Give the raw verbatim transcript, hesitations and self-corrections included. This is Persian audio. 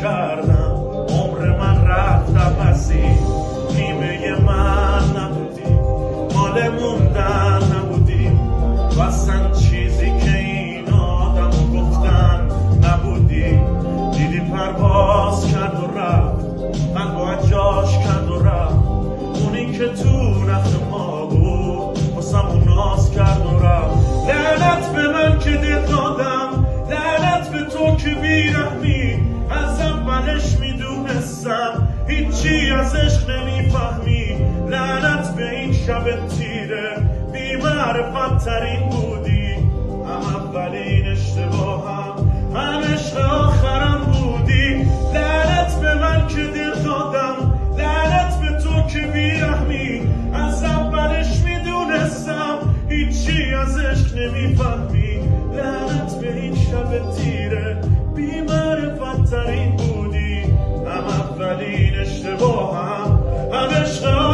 کردم عمر من رفت پسی نیمه من نبودی مال موندن نبودی و اصلا چیزی که این آدم گفتن نبودی دیدی پرواز کرد و رفت من باید جاش کرد و رفت اونی که تو نخت ما بود واسمون ناز کرد و رفت لعنت به من که دل دادم لعنت به تو که بیرحمی از اولش میدونستم هیچی از عشق نمیفهمی لعنت به این شب تیره بی معرفت ترین بودی هم اولین اشتباهم هم عشق آخرم بودی لعنت به من که دل دادم لعنت به تو که بیرحمی از اولش میدونستم هیچی از عشق نمیفهمی لعنت به این شب تیره بی معرفت ترین بودی هم اولین اشتباهم هم عشق